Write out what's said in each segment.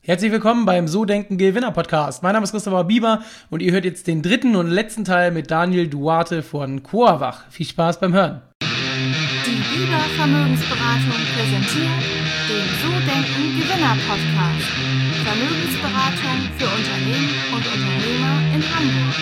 Herzlich willkommen beim So Denken Gewinner Podcast. Mein Name ist Christopher Bieber und ihr hört jetzt den dritten und letzten Teil mit Daniel Duarte von Coawach. Viel Spaß beim Hören. Die Bieber Vermögensberatung präsentiert den So Denken Gewinner Podcast. Vermögensberatung für Unternehmen und Unternehmer in Hamburg.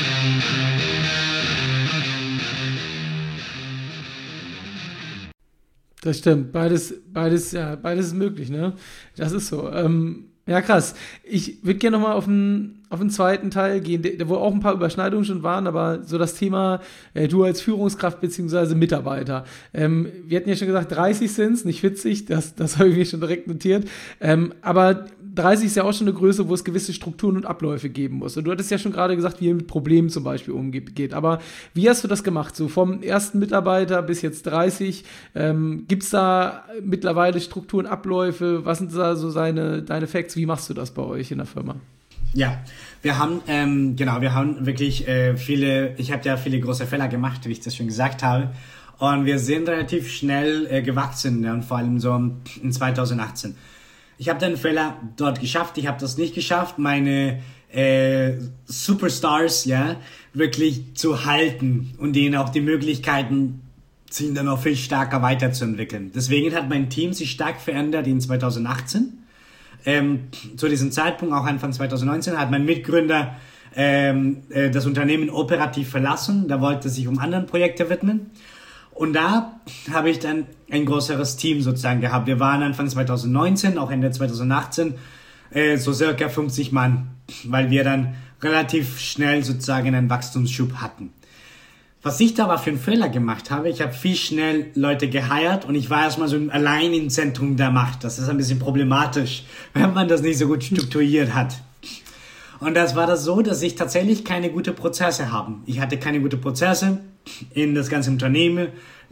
Das stimmt, beides ist möglich, ne? Das ist so. Ja, krass. Ich würde gerne nochmal auf den zweiten Teil gehen, wo auch ein paar Überschneidungen schon waren, aber so das Thema, du als Führungskraft bzw. Mitarbeiter. Wir hatten ja schon gesagt, 30 sind es, nicht 40, das habe ich mir schon direkt notiert. Aber 30 ist ja auch schon eine Größe, wo es gewisse Strukturen und Abläufe geben muss. Und du hattest ja schon gerade gesagt, wie ihr mit Problemen zum Beispiel umgeht. Aber wie hast du das gemacht? So vom ersten Mitarbeiter bis jetzt 30, gibt es da mittlerweile Strukturen, Abläufe? Was sind da so deine Facts? Wie machst du das bei euch in der Firma? Ja, wir haben wirklich ich habe ja viele große Fehler gemacht, wie ich das schon gesagt habe. Und wir sind relativ schnell gewachsen, und vor allem so in 2018. Ich habe den Fehler dort geschafft, ich habe das nicht geschafft, meine Superstars wirklich zu halten und denen auch die Möglichkeiten sich dann noch viel stärker weiterzuentwickeln. Deswegen hat mein Team sich stark verändert in 2018. Zu diesem Zeitpunkt, auch Anfang 2019, hat mein Mitgründer das Unternehmen operativ verlassen. Da wollte er sich andere Projekte widmen. Und da habe ich dann ein größeres Team sozusagen gehabt. Wir waren Anfang 2019, auch Ende 2018, so circa 50 Mann, weil wir dann relativ schnell sozusagen einen Wachstumsschub hatten. Was ich da aber für einen Fehler gemacht habe, ich habe viel schnell Leute geheiert und ich war erstmal so allein im Zentrum der Macht. Das ist ein bisschen problematisch, wenn man das nicht so gut strukturiert hat. Und das war das so, dass ich tatsächlich keine guten Prozesse habe. Ich hatte keine guten Prozesse in das ganze Unternehmen,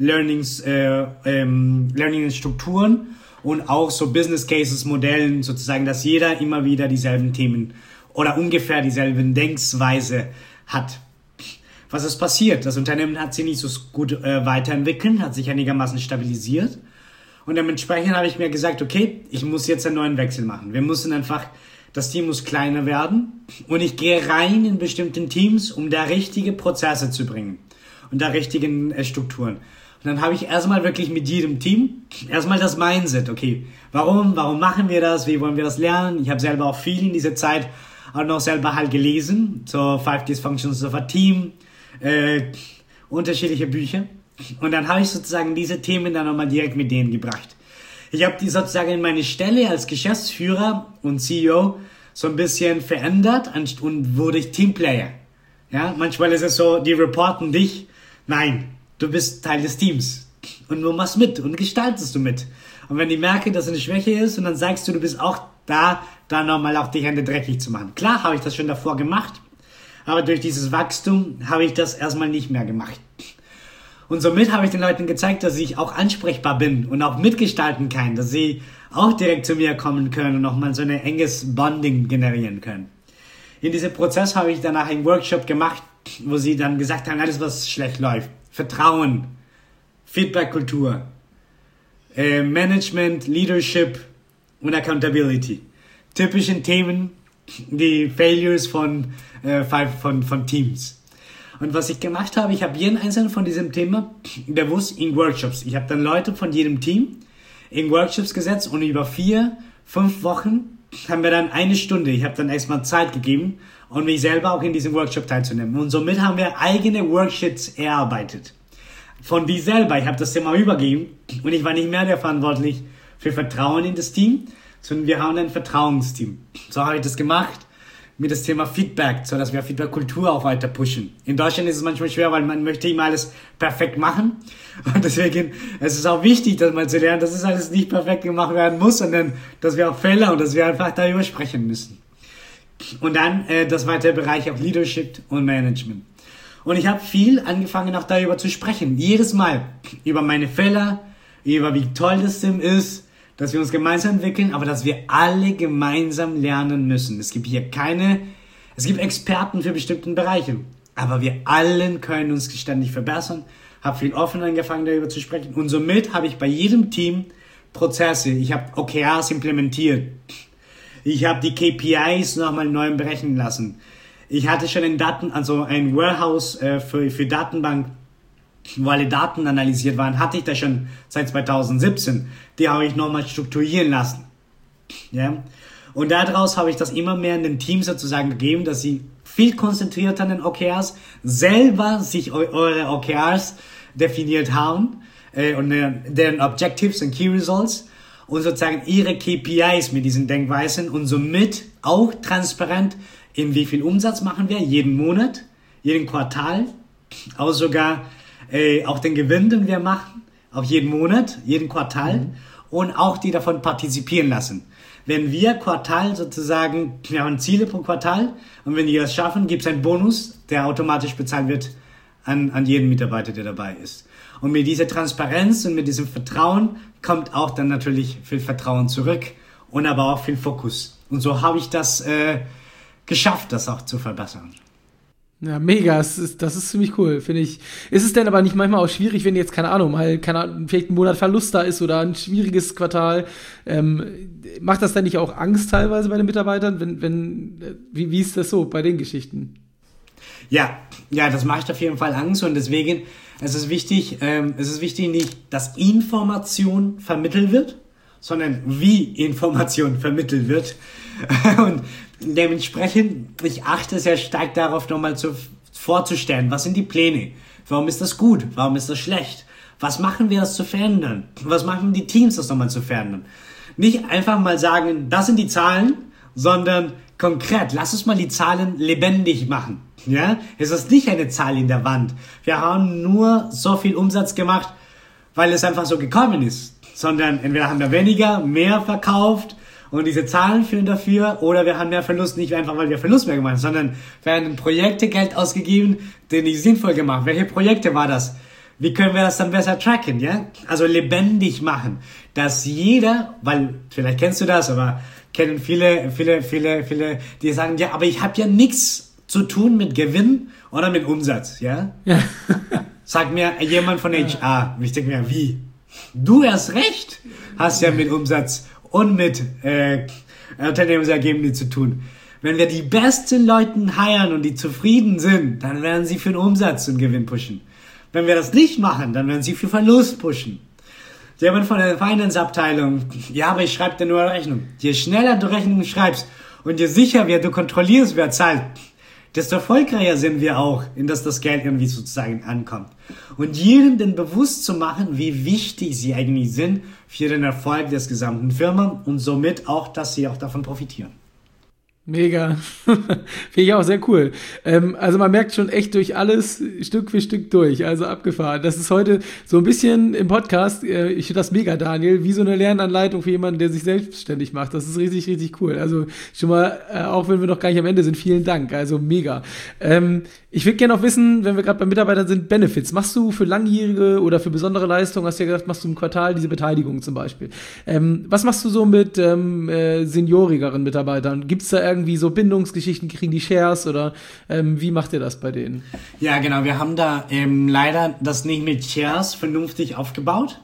Learning-Strukturen und auch so Business Cases, Modellen sozusagen, dass jeder immer wieder dieselben Themen oder ungefähr dieselben Denkweise hat. Was ist passiert? Das Unternehmen hat sich nicht so gut weiterentwickelt, hat sich einigermaßen stabilisiert. Und dementsprechend habe ich mir gesagt, okay, ich muss jetzt einen neuen Wechsel machen. Wir müssen einfach, das Team muss kleiner werden. Und ich gehe rein in bestimmten Teams, um da richtige Prozesse zu bringen. Und da richtigen Strukturen. Und dann habe ich erstmal wirklich mit jedem Team erstmal das Mindset. Okay, warum machen wir das? Wie wollen wir das lernen? Ich habe selber auch viel in dieser Zeit auch noch selber halt gelesen. So 5 Dysfunctions of a Team. Unterschiedliche Bücher. Und dann habe ich sozusagen diese Themen dann nochmal direkt mit denen gebracht. Ich habe die sozusagen in meine Stelle als Geschäftsführer und CEO so ein bisschen verändert und wurde ich Teamplayer. Ja, manchmal ist es so, die reporten dich. Nein, du bist Teil des Teams. Und du machst mit und gestaltest du mit. Und wenn die merken, dass es eine Schwäche ist und dann sagst du bist auch da, dann nochmal auch die Hände dreckig zu machen. Klar habe ich das schon davor gemacht. Aber durch dieses Wachstum habe ich das erstmal nicht mehr gemacht. Und somit habe ich den Leuten gezeigt, dass ich auch ansprechbar bin und auch mitgestalten kann, dass sie auch direkt zu mir kommen können und nochmal so ein enges Bonding generieren können. In diesem Prozess habe ich danach einen Workshop gemacht, wo sie dann gesagt haben, alles was schlecht läuft. Vertrauen, Feedback-Kultur, Management, Leadership und Accountability. Typischen Themen, die Failures von Teams. Und was ich gemacht habe, ich habe jeden einzelnen von diesem Thema bewusst in Workshops. Ich habe dann Leute von jedem Team in Workshops gesetzt und über 4-5 Wochen haben wir dann 1 Stunde. Ich habe dann erstmal Zeit gegeben, um mich selber auch in diesem Workshop teilzunehmen. Und somit haben wir eigene Worksheets erarbeitet. Von mir selber, ich habe das Thema übergeben und ich war nicht mehr der verantwortlich für Vertrauen in das Team, sondern wir haben ein Vertrauensteam. So habe ich das gemacht. Mit das Thema Feedback, so dass wir Feedback-Kultur auch weiter pushen. In Deutschland ist es manchmal schwer, weil man möchte immer alles perfekt machen. Und deswegen es ist auch wichtig, dass man zu lernen, dass es alles nicht perfekt gemacht werden muss, sondern dass wir auch Fehler und dass wir einfach darüber sprechen müssen. Und dann das weitere Bereich auch Leadership und Management. Und ich habe viel angefangen auch darüber zu sprechen. Jedes Mal über meine Fehler, über wie toll das Team ist, dass wir uns gemeinsam entwickeln, aber dass wir alle gemeinsam lernen müssen. Es gibt Experten für bestimmte Bereiche, aber wir allen können uns ständig verbessern. Habe viel offen angefangen darüber zu sprechen und somit habe ich bei jedem Team Prozesse. Ich habe OKRs implementiert. Ich habe die KPIs nochmal neu berechnen lassen. Ich hatte schon ein Warehouse für Datenbank, wo alle Daten analysiert waren, hatte ich da schon seit 2017. Die habe ich nochmal strukturieren lassen. Ja? Und daraus habe ich das immer mehr in den Teams sozusagen gegeben, dass sie viel konzentriert an den OKRs, selber sich eure OKRs definiert haben und deren Objectives und Key Results und sozusagen ihre KPIs mit diesen Denkweisen und somit auch transparent, in wie viel Umsatz machen wir jeden Monat, jeden Quartal, auch sogar auch den Gewinn, den wir machen, auch jeden Monat, jeden Quartal und auch die davon partizipieren lassen. Wenn wir Quartal sozusagen, wir haben Ziele pro Quartal und wenn die das schaffen, gibt es einen Bonus, der automatisch bezahlt wird an jeden Mitarbeiter, der dabei ist. Und mit dieser Transparenz und mit diesem Vertrauen kommt auch dann natürlich viel Vertrauen zurück und aber auch viel Fokus. Und so habe ich das geschafft, das auch zu verbessern. Ja, mega, das ist ziemlich cool, finde ich. Ist es denn aber nicht manchmal auch schwierig, wenn jetzt, keine Ahnung, vielleicht ein Monat Verlust da ist oder ein schwieriges Quartal, macht das dann nicht auch Angst teilweise bei den Mitarbeitern? Wie ist das so bei den Geschichten? Ja, das macht auf jeden Fall Angst und deswegen es ist wichtig nicht, dass Information vermittelt wird, sondern wie Information vermittelt wird. Und dementsprechend, ich achte sehr stark darauf, nochmal vorzustellen, was sind die Pläne? Warum ist das gut? Warum ist das schlecht? Was machen wir, das zu verändern? Was machen die Teams, das nochmal zu verändern? Nicht einfach mal sagen, das sind die Zahlen, sondern konkret, lass uns mal die Zahlen lebendig machen. Ja? Es ist nicht eine Zahl in der Wand. Wir haben nur so viel Umsatz gemacht, weil es einfach so gekommen ist. Sondern entweder haben wir weniger, mehr verkauft und diese Zahlen führen dafür, oder wir haben mehr Verlust, nicht einfach, weil wir Verlust mehr gemacht haben, sondern wir haben in Projekte Geld ausgegeben, die nicht sinnvoll gemacht. Welche Projekte war das? Wie können wir das dann besser tracken, ja? Also lebendig machen, dass jeder, weil vielleicht kennst du das, aber kennen viele, die sagen, ja, aber ich habe ja nichts zu tun mit Gewinn oder mit Umsatz, ja? Sagt mir jemand von HR, und ich denke mir, wie? Du erst recht hast ja mit Umsatz und mit Unternehmensergebnissen zu tun. Wenn wir die besten Leute hiren und die zufrieden sind, dann werden sie für den Umsatz und Gewinn pushen. Wenn wir das nicht machen, dann werden sie für Verlust pushen. Jemand von der Finance-Abteilung, ja, aber ich schreibe dir nur eine Rechnung. Je schneller du Rechnungen schreibst und je sicherer du kontrollierst, wer zahlt, desto erfolgreicher sind wir auch, in dass das Geld irgendwie sozusagen ankommt. Und jedem denn bewusst zu machen, wie wichtig sie eigentlich sind für den Erfolg des gesamten Firma und somit auch, dass sie auch davon profitieren. Mega. Finde ich auch sehr cool. Also man merkt schon echt durch alles Stück für Stück durch, also abgefahren. Das ist heute so ein bisschen im Podcast, ich finde das mega, Daniel, wie so eine Lernanleitung für jemanden, der sich selbstständig macht. Das ist richtig, richtig cool. Also schon mal, auch wenn wir noch gar nicht am Ende sind, vielen Dank. Also mega. Ich würde gerne noch wissen, wenn wir gerade bei Mitarbeitern sind, Benefits. Machst du für langjährige oder für besondere Leistungen, hast du ja gesagt, machst du im Quartal diese Beteiligung zum Beispiel. Was machst du so mit seniorigeren Mitarbeitern? Gibt es da irgendwie so Bindungsgeschichten, kriegen die Shares oder wie macht ihr das bei denen? Ja, genau, wir haben da leider das nicht mit Shares vernünftig aufgebaut.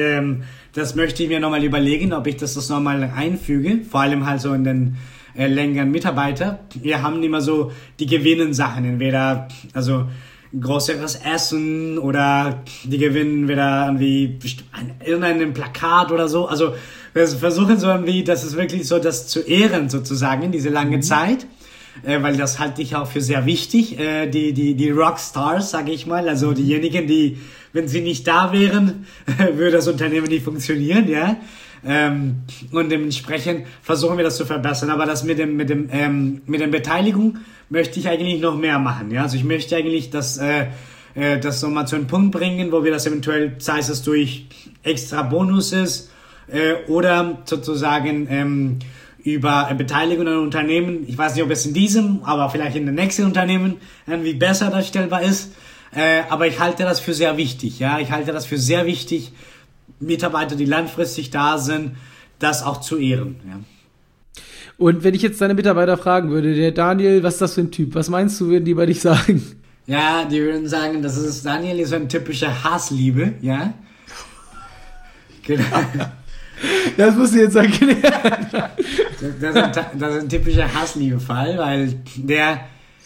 Das möchte ich mir nochmal überlegen, ob ich das nochmal einfüge, vor allem halt so in den längeren Mitarbeiter. Wir haben immer so die Gewinnen-Sachen, entweder also größeres Essen oder die gewinnen wieder irgendwie irgendein Plakat oder so. Also wir versuchen so irgendwie, das ist wirklich so, das zu ehren sozusagen in diese lange Zeit, weil das halte ich auch für sehr wichtig. Die Rockstars, sage ich mal, also diejenigen, die, wenn sie nicht da wären, würde das Unternehmen nicht funktionieren, ja. Und dementsprechend versuchen wir das zu verbessern, aber das mit der Beteiligung möchte ich eigentlich noch mehr machen, ja, also ich möchte eigentlich das so mal zu einem Punkt bringen, wo wir das eventuell, sei es durch extra Bonus ist, oder sozusagen über Beteiligung an Unternehmen, ich weiß nicht, ob es in diesem, aber vielleicht in den nächsten Unternehmen irgendwie besser darstellbar ist, aber ich halte das für sehr wichtig, ja, Mitarbeiter, die langfristig da sind, das auch zu ehren. Ja. Und wenn ich jetzt deine Mitarbeiter fragen würde, der Daniel, was ist das für ein Typ? Was meinst du, würden die bei dich sagen? Ja, die würden sagen, Daniel ist so ein typischer Hassliebe, ja. Genau. Das musst du jetzt erklären. Das ist ein typischer Hassliebe-Fall, weil der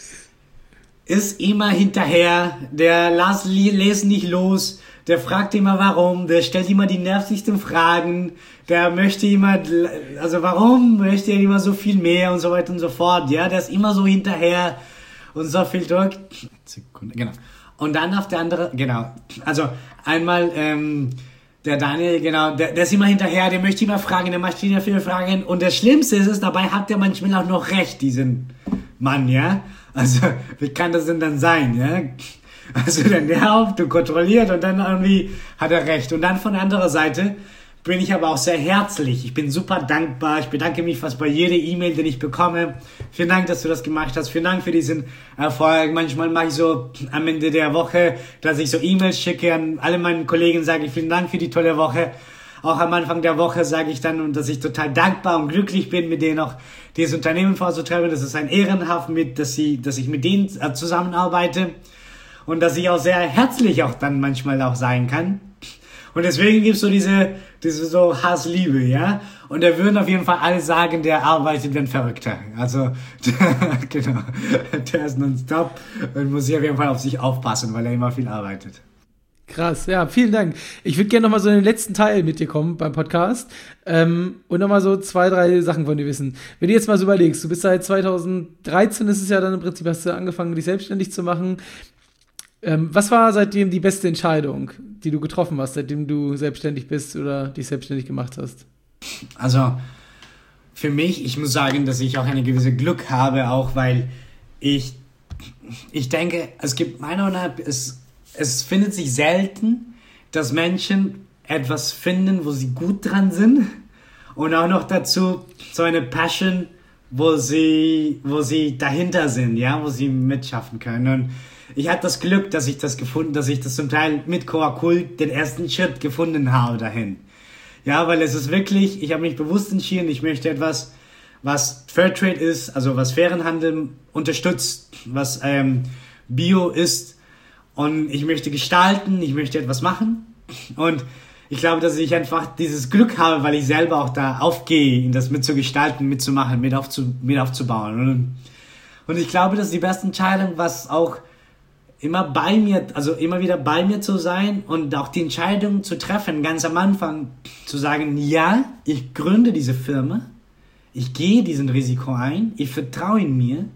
ist immer hinterher, der lässt nicht los, der fragt immer warum, der stellt immer die nervigsten Fragen, der möchte immer, also warum möchte er immer so viel mehr und so weiter und so fort, ja, der ist immer so hinterher und so viel Druck. Sekunde, genau. Und dann auf der andere, genau, also einmal, der Daniel, genau, der ist immer hinterher, der möchte immer fragen, der macht immer viele Fragen und das Schlimmste ist es, dabei hat der manchmal auch noch recht, diesen Mann, ja, also, wie kann das denn dann sein, ja? Also, der nervt und kontrolliert und dann irgendwie hat er recht. Und dann von der anderen Seite bin ich aber auch sehr herzlich. Ich bin super dankbar. Ich bedanke mich fast bei jeder E-Mail, die ich bekomme. Vielen Dank, dass du das gemacht hast. Vielen Dank für diesen Erfolg. Manchmal mache ich so am Ende der Woche, dass ich so E-Mails schicke an alle meine Kollegen, sage ich vielen Dank für die tolle Woche. Auch am Anfang der Woche sage ich dann, dass ich total dankbar und glücklich bin, mit denen auch dieses Unternehmen vorzutreiben. Das ist ein Ehrenhaft, dass ich mit denen zusammenarbeite und dass ich auch sehr herzlich auch dann manchmal auch sein kann. Und deswegen gibt es so diese so Hass-Liebe, ja. Und da würden auf jeden Fall alle sagen, der arbeitet wie ein Verrückter. Also, genau, der ist nonstop und muss sich auf jeden Fall auf sich aufpassen, weil er immer viel arbeitet. Krass, ja, vielen Dank. Ich würde gerne nochmal so in den letzten Teil mit dir kommen beim Podcast und nochmal so 2, 3 Sachen von dir wissen. Wenn du jetzt mal so überlegst, du bist seit 2013, ist es ja dann im Prinzip, hast du angefangen, dich selbstständig zu machen. Was war seitdem die beste Entscheidung, die du getroffen hast, seitdem du selbstständig bist oder dich selbstständig gemacht hast? Also, für mich, ich muss sagen, dass ich auch eine gewisse Glück habe, auch weil ich denke, es gibt meiner Meinung nach, es findet sich selten, dass Menschen etwas finden, wo sie gut dran sind und auch noch dazu so eine Passion, wo sie dahinter sind, ja, wo sie mitschaffen können. Und ich hatte das Glück, dass ich das zum Teil mit Coakult den ersten Schritt gefunden habe dahin. Ja, weil es ist wirklich, ich habe mich bewusst entschieden, ich möchte etwas, was Fairtrade ist, also was fairen Handel unterstützt, was Bio ist. Und ich möchte gestalten, ich möchte etwas machen. Und ich glaube, dass ich einfach dieses Glück habe, weil ich selber auch da aufgehe, das mitzugestalten, mitzumachen, mit aufzubauen. Und ich glaube, das ist die beste Entscheidung, was auch immer wieder bei mir zu sein und auch die Entscheidung zu treffen, ganz am Anfang zu sagen, ja, ich gründe diese Firma, ich gehe diesen Risiko ein, ich vertraue in mir,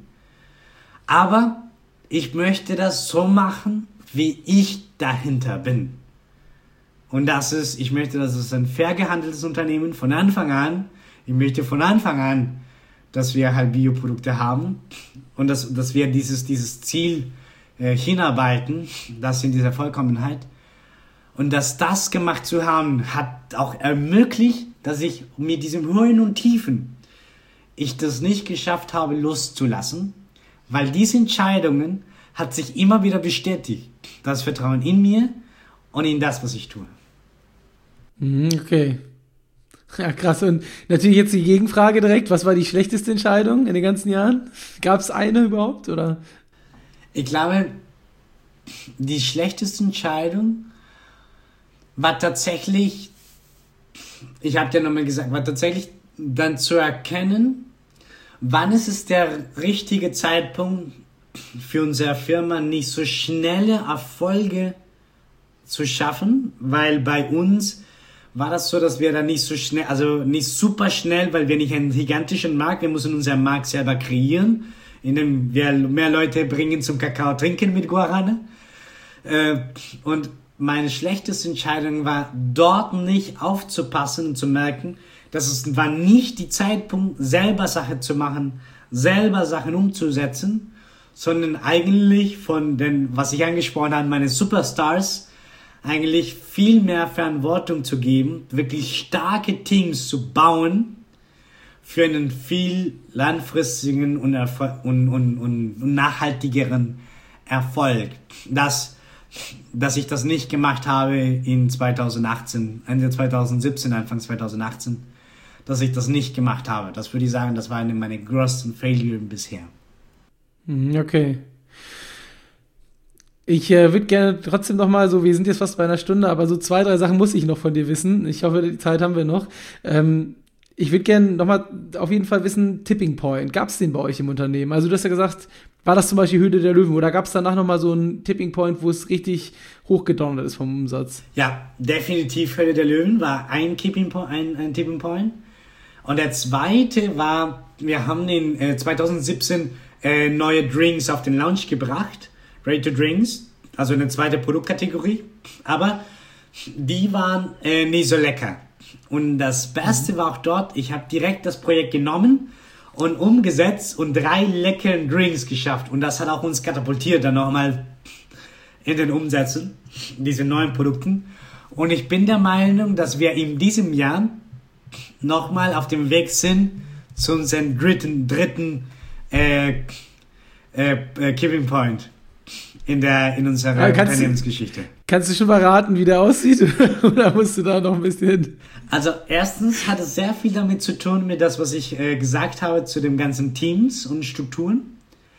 aber ich möchte das so machen, wie ich dahinter bin. Und ich möchte, dass es ein fair gehandeltes Unternehmen von Anfang an. Ich möchte von Anfang an, dass wir halt Bioprodukte haben und dass wir dieses Ziel hinarbeiten, das in dieser Vollkommenheit. Und dass das gemacht zu haben, hat auch ermöglicht, dass ich mit diesem Höhen und Tiefen ich das nicht geschafft habe, loszulassen, weil diese Entscheidungen hat sich immer wieder bestätigt. Das Vertrauen in mir und in das, was ich tue. Okay. Ja, krass. Und natürlich jetzt die Gegenfrage direkt. Was war die schlechteste Entscheidung in den ganzen Jahren? Gab es eine überhaupt, oder? Ich glaube, die schlechteste Entscheidung war tatsächlich, ich habe dir nochmal gesagt, war tatsächlich dann zu erkennen, wann ist es der richtige Zeitpunkt für unsere Firma, nicht so schnelle Erfolge zu schaffen, weil bei uns war das so, dass wir da nicht so schnell, also nicht super schnell, weil wir nicht einen gigantischen Markt, wir müssen unseren Markt selber kreieren, indem wir mehr Leute bringen zum Kakao trinken mit Guarana. Und meine schlechteste Entscheidung war, dort nicht aufzupassen und zu merken, dass es war nicht die Zeitpunkt, selber Sachen zu machen, selber Sachen umzusetzen, sondern eigentlich was ich angesprochen habe, meine Superstars, eigentlich viel mehr Verantwortung zu geben, wirklich starke Teams zu bauen für einen viel langfristigen und nachhaltigeren Erfolg. Dass ich das nicht gemacht habe in 2018, Ende 2017, Anfang 2018, dass ich das nicht gemacht habe. Das würde ich sagen, das war eine meiner größten Failure bisher. Okay. Ich würde gerne trotzdem noch mal so, wir sind jetzt fast bei einer Stunde, aber so 2, 3 Sachen muss ich noch von dir wissen. Ich hoffe, die Zeit haben wir noch. Ich würde gerne noch mal auf jeden Fall wissen, Tipping Point, gab es den bei euch im Unternehmen? Also du hast ja gesagt, war das zum Beispiel Höhle der Löwen oder gab es danach noch mal so einen Tipping Point, wo es richtig hochgedonnert ist vom Umsatz? Ja, definitiv Höhle der Löwen war ein Tipping Point. Und der zweite war, wir haben in 2017 neue Drinks auf den Launch gebracht, Ready to Drinks, also eine zweite Produktkategorie, aber die waren nicht so lecker. Und das Beste war auch dort, ich habe direkt das Projekt genommen und umgesetzt und 3 leckeren Drinks geschafft. Und das hat auch uns katapultiert dann nochmal in den Umsätzen, diese neuen Produkten. Und ich bin der Meinung, dass wir in diesem Jahr nochmal auf dem Weg sind zu unserem dritten Tipping Point in unserer Unternehmensgeschichte. Kannst du schon verraten, wie der aussieht? Oder musst du da noch ein bisschen... Also erstens hat es sehr viel damit zu tun, mit das, was ich gesagt habe zu den ganzen Teams und Strukturen.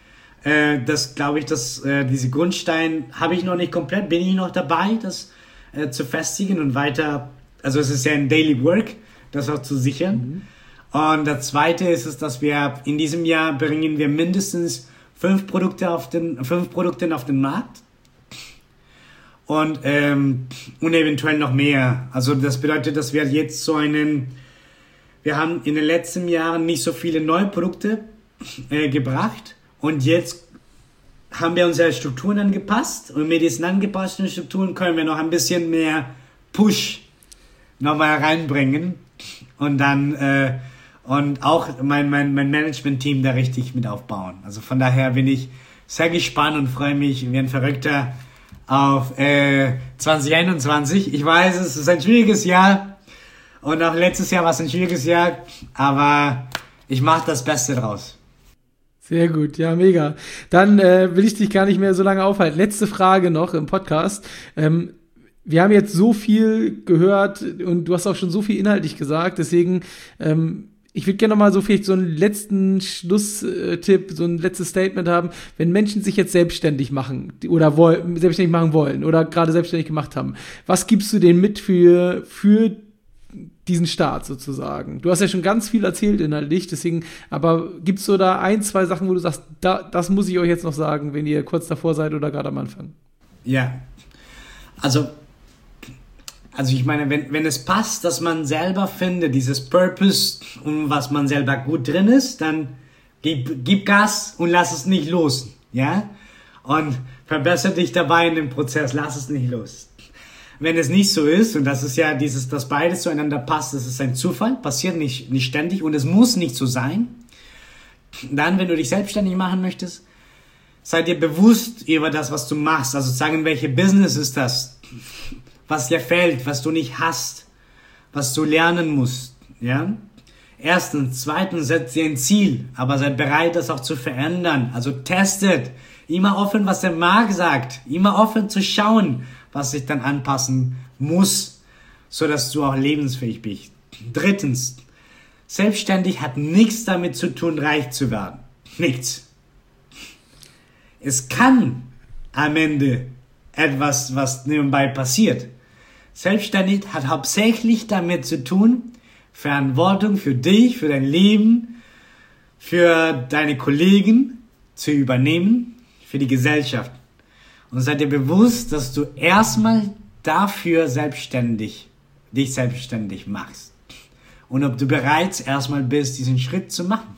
Das glaube ich, dass diese Grundstein habe ich noch nicht komplett, bin ich noch dabei, das zu festigen und weiter, also es ist ja ein Daily Work, das auch zu sichern. Und das zweite ist es, dass wir in diesem Jahr bringen wir mindestens 5 Produkte auf den Markt. Und eventuell noch mehr. Also das bedeutet, dass wir jetzt wir haben in den letzten Jahren nicht so viele neue Produkte gebracht und jetzt haben wir unsere Strukturen angepasst und mit diesen angepassten Strukturen können wir noch ein bisschen mehr Push nochmal reinbringen und dann und auch mein Management-Team da richtig mit aufbauen. Also von daher bin ich sehr gespannt und freue mich wie ein Verrückter auf 2021. Ich weiß, es ist ein schwieriges Jahr und auch letztes Jahr war es ein schwieriges Jahr, aber ich mache das Beste draus. Sehr gut, ja, mega. Dann will ich dich gar nicht mehr so lange aufhalten. Letzte Frage noch im Podcast. Wir haben jetzt so viel gehört und du hast auch schon so viel inhaltlich gesagt, deswegen ich würde gerne noch mal so vielleicht so einen letzten Schlusstipp, so ein letztes Statement haben, wenn Menschen sich jetzt selbstständig machen oder selbstständig machen wollen oder gerade selbstständig gemacht haben. Was gibst du denen mit für diesen Start sozusagen? Du hast ja schon ganz viel erzählt inhaltlich, deswegen, aber gibt's so da 1, 2 Sachen, wo du sagst, das muss ich euch jetzt noch sagen, wenn ihr kurz davor seid oder gerade am Anfang? Ja, also ich meine, wenn es passt, dass man selber findet, dieses Purpose und was man selber gut drin ist, dann gib Gas und lass es nicht los, ja? Und verbessere dich dabei in dem Prozess, lass es nicht los. Wenn es nicht so ist, und das ist ja dass beides zueinander passt, das ist ein Zufall, passiert nicht ständig und es muss nicht so sein, dann, wenn du dich selbstständig machen möchtest, sei dir bewusst über das, was du machst, also sagen, welche Business ist das, was dir fällt, was du nicht hast, was du lernen musst, ja? Erstens, zweitens, setz dir ein Ziel, aber seid bereit, das auch zu verändern, also testet, immer offen, was der Markt sagt, immer offen zu schauen, was sich dann anpassen muss, so dass du auch lebensfähig bist. Drittens, selbstständig hat nichts damit zu tun, reich zu werden. Nichts. Es kann am Ende etwas, was nebenbei passiert. Selbstständig hat hauptsächlich damit zu tun, Verantwortung für dich, für dein Leben, für deine Kollegen zu übernehmen, für die Gesellschaft. Und sei dir bewusst, dass du erstmal dafür dich selbstständig machst. Und ob du bereits erstmal bist, diesen Schritt zu machen.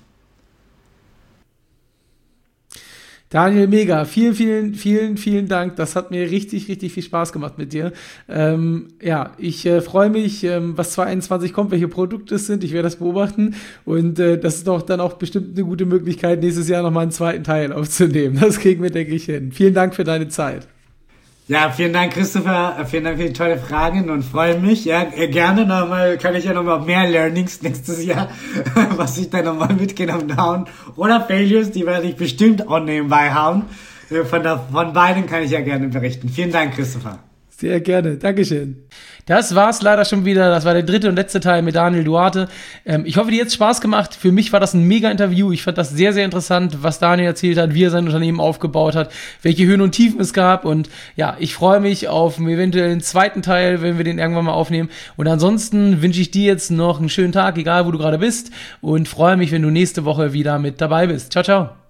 Daniel, mega. Vielen Dank. Das hat mir richtig viel Spaß gemacht mit dir. Ich freue mich, was 2021 kommt, welche Produkte es sind. Ich werde das beobachten. Und das ist doch dann auch bestimmt eine gute Möglichkeit, nächstes Jahr nochmal einen zweiten Teil aufzunehmen. Das kriegen wir, denke ich, hin. Vielen Dank für deine Zeit. Ja, vielen Dank, Christopher. Vielen Dank für die tolle Fragen und freue mich. Ja, gerne nochmal, kann ich ja nochmal mehr Learnings nächstes Jahr, was ich da nochmal mitgenommen habe. Oder Failures, die werde ich bestimmt auch nebenbei haben. Von beiden kann ich ja gerne berichten. Vielen Dank, Christopher. Sehr gerne, Dankeschön. Das war's leider schon wieder. Das war der dritte und letzte Teil mit Daniel Duarte. Ich hoffe, dir hat's Spaß gemacht. Für mich war das ein mega Interview. Ich fand das sehr, sehr interessant, was Daniel erzählt hat, wie er sein Unternehmen aufgebaut hat, welche Höhen und Tiefen es gab. Und ja, ich freue mich auf einen eventuellen zweiten Teil, wenn wir den irgendwann mal aufnehmen. Und ansonsten wünsche ich dir jetzt noch einen schönen Tag, egal wo du gerade bist. Und freue mich, wenn du nächste Woche wieder mit dabei bist. Ciao, ciao.